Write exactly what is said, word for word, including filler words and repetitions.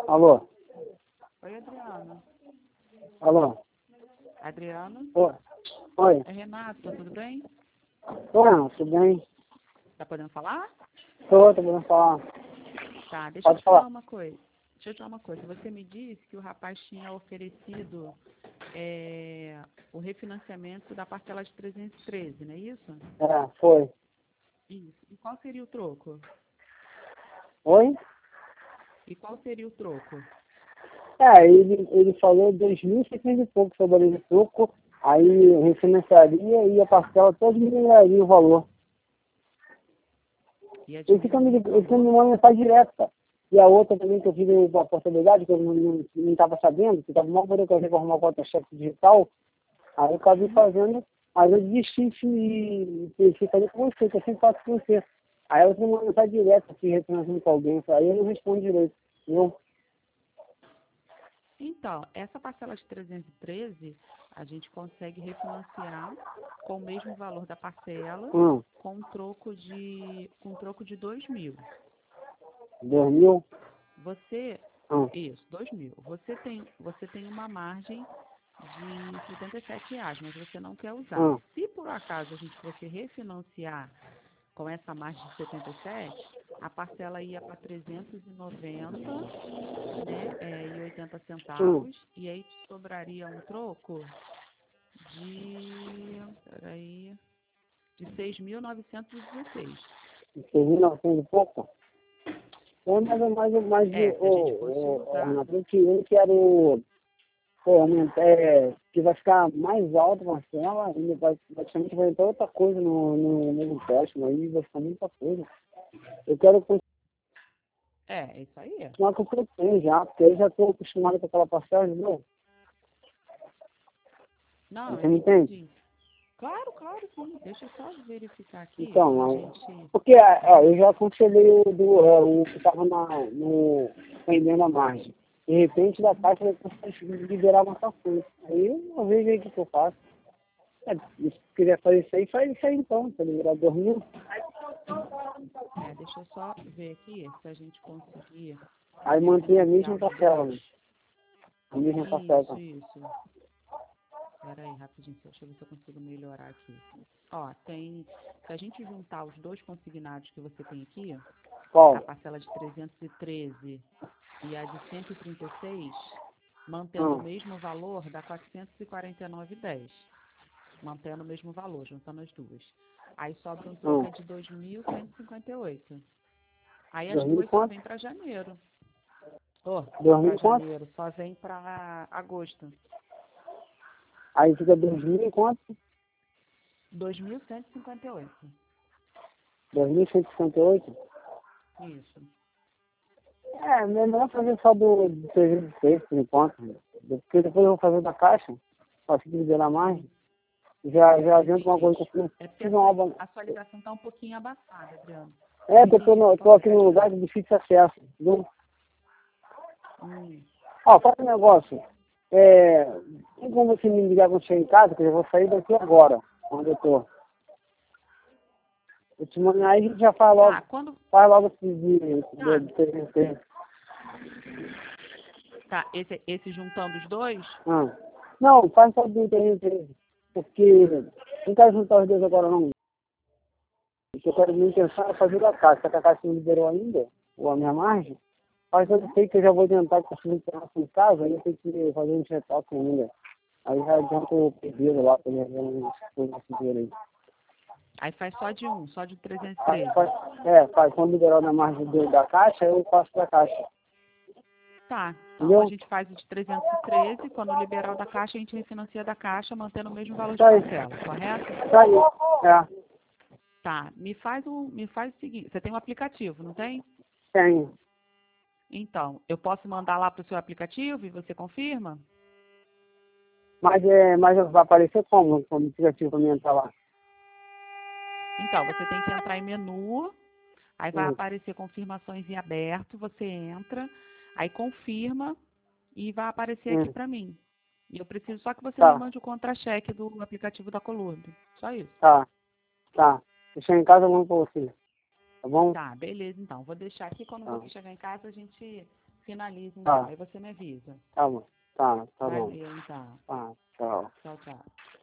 Alô? Oi, Adriano. Alô? Adriano? Oi? Oi? É Renato, tá tudo bem? Oi, tudo bem? Tá podendo falar? Tô, tô podendo falar. Tá, deixa eu Pode te falar falar. uma coisa. Deixa eu te falar uma coisa. Você me disse que o rapaz tinha oferecido é, o refinanciamento da parcela de trezentos e treze, não é isso? É, foi. Isso. E qual seria o troco? Oi? E qual seria o troco? É, ele, ele falou dois mil e seiscentos e pouco sobre ele pouco, aí refinanciaria e a parcela toda diminuiria o valor. Ia Ele fica me, diminuir o ele fica me valor? mandando mensagem direta. E a outra também que eu tive a possibilidade, que eu não estava sabendo, que estava mal poder fazer para arrumar o conta-cheque digital, aí eu acabei Uhum. fazendo, mas eu desisti de de ficar com você, que eu sempre faço com você. Aí eu tenho uma mensagem direta aqui, retornando com alguém, aí eu não respondo direito. Entendeu? Então, essa parcela de trezentos e treze, a gente consegue refinanciar com o mesmo valor da parcela, Hum, com um troco de, com um troco de dois mil. dois mil? Você, Hum, isso, dois mil. Você tem, você tem uma margem de setenta e sete reais, mas você não quer usar. hum, Se por acaso a gente fosse refinanciar com essa margem de setenta e sete, a parcela ia para trezentos e noventa, né, é, e oitenta hum. centavos, e aí te sobraria um troco de, peraí, de seis mil novecentos e dezesseis. seis mil e novecentos e pouco? É mais ou mais, mais É, se a gente o, fosse o, o usar, Renato, eu que- eu quero, pô, aumentar, é, que vai ficar mais alto a parcela, e vai, praticamente vai entrar outra coisa no, no, no empréstimo, aí vai ficar muita coisa. Eu quero é, é isso aí. continuar com o que eu tenho já, porque eu já estou acostumado com aquela parcela, entendeu? Não, Você eu me entende? entendi. Claro, claro, sim. Deixa eu só verificar aqui Então, pra aí, gente. porque é, eu já aconselhei o, do, é, o que estava no vendendo a margem. De repente, da caixa, eu consigo liberar uma coisa. Aí eu vejo aí o que, que eu faço. É, se quiser fazer isso aí, faz isso aí então. Se liberar dois mil, É, deixa eu só ver aqui se a gente conseguir aí mantém a refinanciar mesma os parcela, dois. né? A mesma Isso, parcela. isso. Espera aí, rapidinho, deixa eu ver se eu consigo melhorar aqui. Ó, tem. Se a gente juntar os dois consignados que você tem aqui, a Qual? parcela de trezentos e treze e a de cento e trinta e seis, mantendo o Hum, mesmo valor, dá quatrocentos e quarenta e nove reais e dez centavos. Mantendo o mesmo valor, juntando as duas. Aí sobra um troco hum. é de dois mil cento e cinquenta e oito. Aí as Dois mil duas só quanto? vêm para janeiro. Oh, Dois para mil quanto? janeiro, só vem para agosto. Aí fica dois mil quanto? dois mil cento e cinquenta e oito. Dois mil cento e cinquenta e oito? Isso. É, melhor fazer só do, do trezentos e seis, por enquanto. Né? Porque depois eu vou fazer da caixa, para se liberar mais. Já, já adianta uma Entendi. coisa que eu É porque fiz a uma sua, obra. a sua ligação está um pouquinho abafada, Adriano. Eu É, não que eu tô, entendi no, muito eu o tô aqui num aplicativo. lugar de difícil acesso. Entendeu? Hum. Ó, faz um negócio. É, tem como você me ligar quando chegar em casa, que eu vou sair daqui agora, onde eu tô. Eu te mando, aí a gente já fala Tá, logo, quando. faz logo esse de, de, Tá, de trezentos e seis. tá. Esse, esse juntando os dois? Ah. Não, faz só do trezentos e treze. Porque não quero juntar os dois agora não. O que eu quero me intenção é fazer da casa. Se a casa não liberou ainda, ou a minha margem, mas eu Uhum. sei que eu já vou tentar conseguir entrar em casa, aí eu tenho que fazer um retoque ainda. Aí já adianta o pedido lá para ele ver esse dinheiro aí. Aí faz só de um, só de Faz- trezentos e treze. faz- É, faz, quando liberar na margem do- da caixa, eu passo da caixa. Tá, então a Entendeu? gente faz o de trezentos e treze, quando liberar o da caixa, a gente refinancia da caixa, mantendo o mesmo valor Isso de aí. parcela, correto? Isso aí. É, Tá, me faz o, me faz o seguinte, você tem um aplicativo, não tem? tem. Então, eu posso mandar lá para o seu aplicativo e você confirma? Mas, é, mas vai aparecer como? Como aplicativo para mim entrar lá? Então, você tem que entrar em menu, aí vai Hum, aparecer confirmações em aberto, você entra, aí confirma e vai aparecer aqui hum. para mim. E eu preciso só que você me Tá, mande o contra-cheque do aplicativo da Colurdo. Só isso. tá, tá. Deixa em casa, eu mando pra você. Tá bom? Tá, beleza então. Vou deixar aqui, quando Tá. você chegar em casa, a gente finalize então. Tá. Aí você me avisa. Tá bom. Tá, tá bom. Valeu, então. Tá, tchau. Tchau, tchau.